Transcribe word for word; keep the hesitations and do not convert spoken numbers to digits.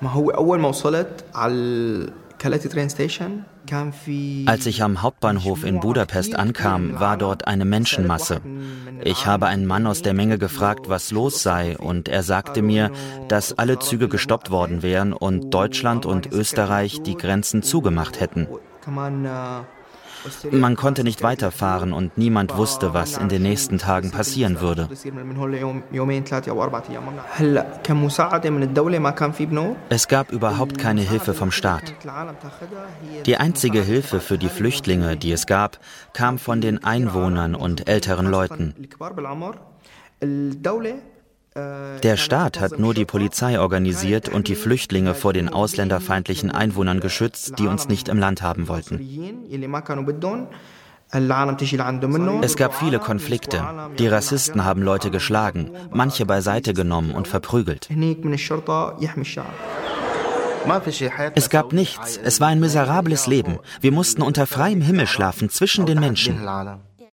Als ich am Hauptbahnhof in Budapest ankam, war dort eine Menschenmasse. Ich habe einen Mann aus der Menge gefragt, was los sei, und er sagte mir, dass alle Züge gestoppt worden wären und Deutschland und Österreich die Grenzen zugemacht hätten. Man konnte nicht weiterfahren und niemand wusste, was in den nächsten Tagen passieren würde. Es gab überhaupt keine Hilfe vom Staat. Die einzige Hilfe für die Flüchtlinge, die es gab, kam von den Einwohnern und älteren Leuten. Der Staat hat nur die Polizei organisiert und die Flüchtlinge vor den ausländerfeindlichen Einwohnern geschützt, die uns nicht im Land haben wollten. Es gab viele Konflikte. Die Rassisten haben Leute geschlagen, manche beiseite genommen und verprügelt. Es gab nichts. Es war ein miserables Leben. Wir mussten unter freiem Himmel schlafen, zwischen den Menschen.